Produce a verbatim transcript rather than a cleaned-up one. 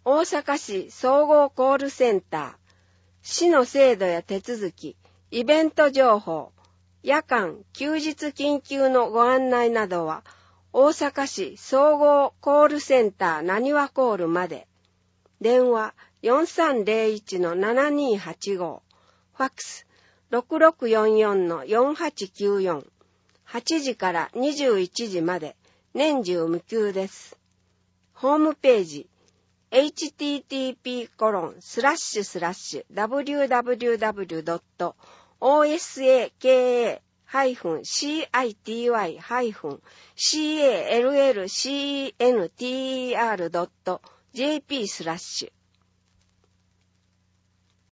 大阪市総合コールセンター、市の制度や手続き、イベント情報、夜間、休日緊急のご案内などは、大阪市総合コールセンターなにわコールまで。電話 よんさんゼロいちのななにはちご、ファックス ろくろくよんよんのよんはちきゅうよん、はちじからにじゅういちじまで年中無休です。ホームページ エイチティーティーピーコロンスラッシュスラッシュダブリューダブリューダブリュードットオーエスエーケーエーハイフンシーアイティーワイハイフンシーエーエルエルシーエヌティーイーアールドットジェーピースラッシュ